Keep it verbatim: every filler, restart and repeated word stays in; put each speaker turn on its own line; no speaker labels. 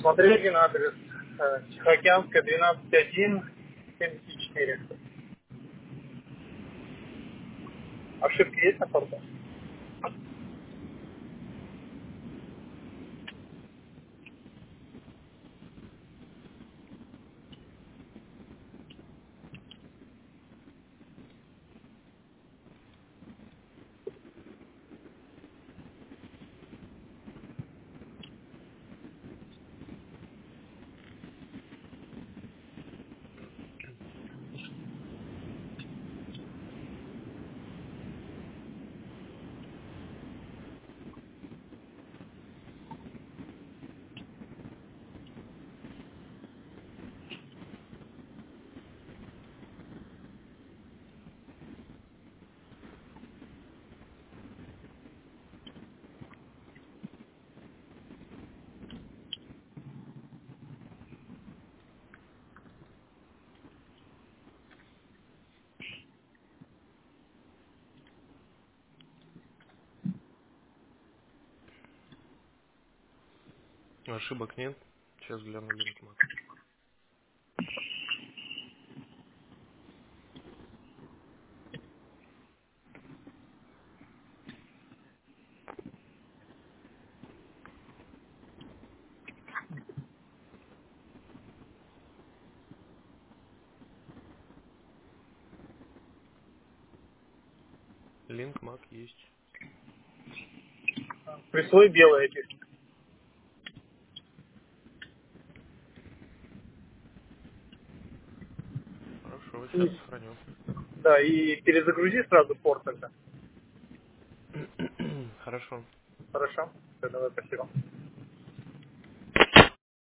Смотрите на адрес э, Тихоокеанская, двенадцать один, семьдесят четыре. Ошибки есть на порту?
Ошибок нет. Сейчас гляну линкмак. Линкмак есть.
Присвой белый эти.
Хорошо, сейчас
И,
сохраню.
да, и перезагрузи сразу порт тогда.
Хорошо.
Хорошо? Все, давай, спасибо.